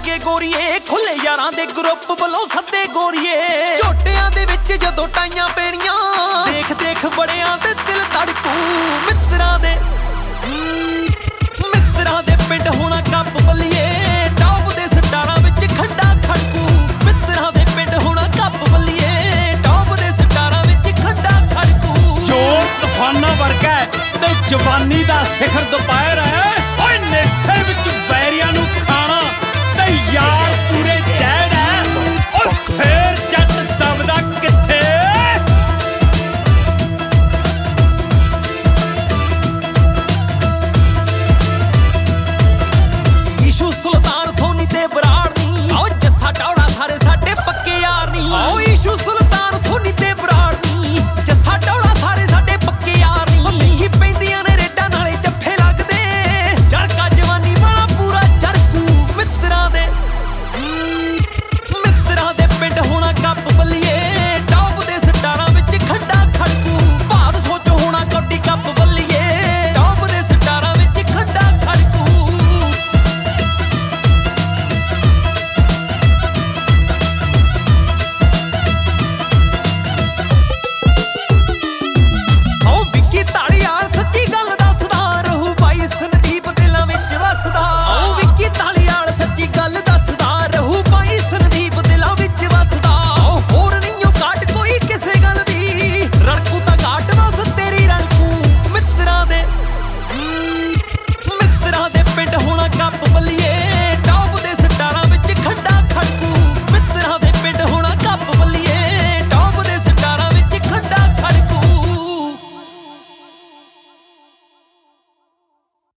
ਲੱਗੇ ਗੋਰੀਏ, ਖੁੱਲੇ ਯਾਰਾਂ ਦੇ ਗਰੁੱਪ ਵੱਲੋਂ ਸੱਦੇ ਗੋਰੀਏ। ਝੋਟਿਆਂ ਦੇ ਵਿੱਚ ਜਦੋਂ ਟਾਈਆਂ ਪੈਣੀਆਂ, ਦੇਖ ਦੇਖ ਬੜਿਆਂ ਦੇ ਦਿਲ ਧੜਕੂ। ਮਿੱਤਰਾਂ ਦੇ ਪਿੰਡ ਹੋਣਾ ਕੱਪ ਬੱਲੀਏ, ਟੌਪ ਦੇ ਸਟਾਰਾਂ ਵਿੱਚ ਖੰਡਾ ਖੜਕੂ। ਮਿੱਤਰਾਂ ਦੇ ਪਿੰਡ ਹੋਣਾ ਕੱਪ ਬੱਲੀਏ, ਟੌਪ ਦੇ ਸਟਾਰਾਂ ਵਿੱਚ ਖੰਡਾ ਖੜਕੂ। ਜ਼ੋਰ ਤੂਫਾਨਾਂ ਵਰਗਾ ਤੇ ਜਵਾਨੀ ਦਾ ਸਿਖਰ ਦੁਪਹਿਰ